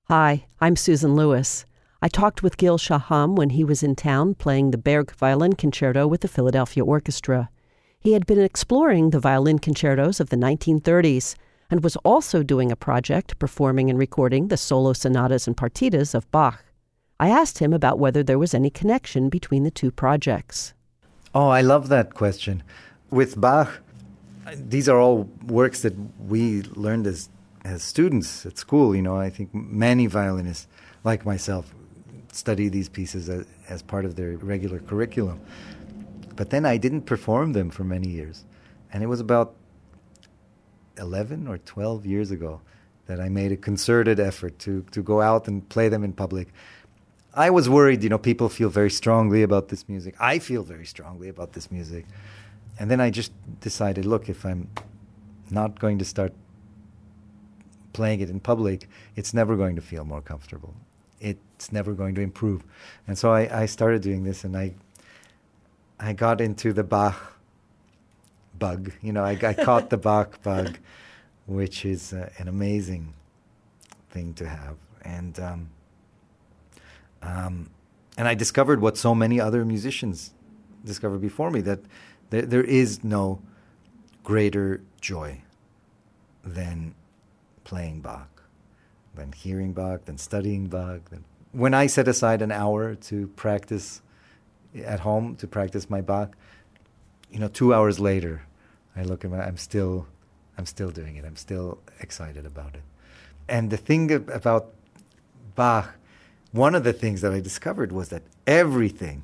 Hi, I'm Susan Lewis. I talked with Gil Shaham when he was in town playing the Berg Violin Concerto with the Philadelphia Orchestra. He had been exploring the violin concertos of the 1930s and was also doing a project performing and recording the solo sonatas and partitas of Bach. I asked him about whether there was any connection between the two projects. Oh, I love that question. With Bach, these are all works that we learned as students at school. I think many violinists, like myself, study these pieces as part of their regular curriculum. But then I didn't perform them for many years. And it was about 11 or 12 years ago that I made a concerted effort to go out and play them in public. I was worried, people feel very strongly about this music. I feel very strongly about this music. And then I just decided, look, if I'm not going to start playing it in public, it's never going to feel more comfortable. It's never going to improve. And so I started doing this, and I got into the Bach bug. I caught the Bach bug, which is an amazing thing to have. And I discovered what so many other musicians discovered before me, that there is no greater joy than playing Bach, than hearing Bach, than studying Bach. When I set aside an hour to practice at home, to practice my Bach, 2 hours later, I look at I'm still doing it. I'm still excited about it. And the thing about Bach, one of the things that I discovered was that everything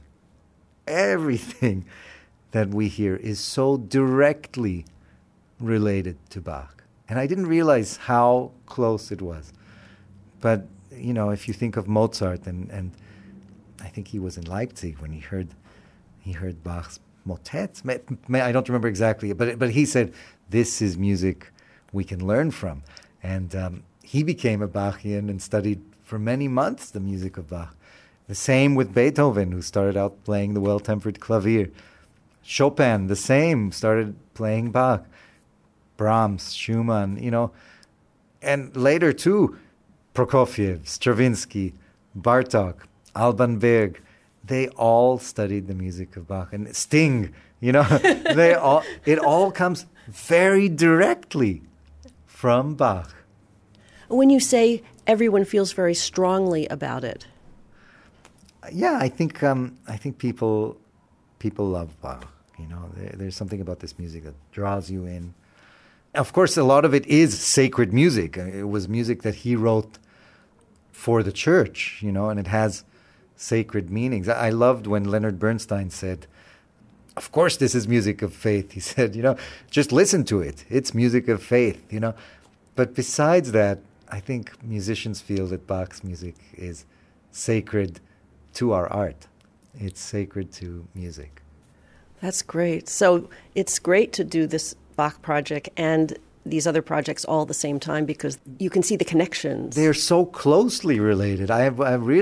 that we hear is so directly related to Bach. And I didn't realize how close it was. But, if you think of Mozart, and I think he was in Leipzig when he heard Bach's motets. I don't remember exactly, but he said, this is music we can learn from. And he became a Bachian and studied for many months the music of Bach. The same with Beethoven, who started out playing the well-tempered clavier. Chopin, the same, started playing Bach. Brahms, Schumann, and later too, Prokofiev, Stravinsky, Bartók, Alban Berg, they all studied the music of Bach. And Sting, it all comes very directly from Bach. When you say everyone feels very strongly about it. Yeah, I think people love Bach. There's something about this music that draws you in. Of course, a lot of it is sacred music. It was music that he wrote for the church, and it has sacred meanings. I loved when Leonard Bernstein said, of course this is music of faith. He said, just listen to it. It's music of faith, But besides that, I think musicians feel that Bach's music is sacred to our art. It's sacred to music. That's great. So it's great to do this Bach project and these other projects all at the same time because you can see the connections. They're so closely related. I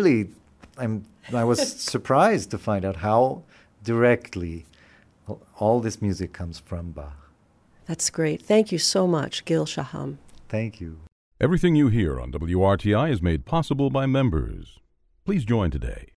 was surprised to find out how directly all this music comes from Bach. That's great. Thank you so much, Gil Shaham. Thank you. Everything you hear on WRTI is made possible by members. Please join today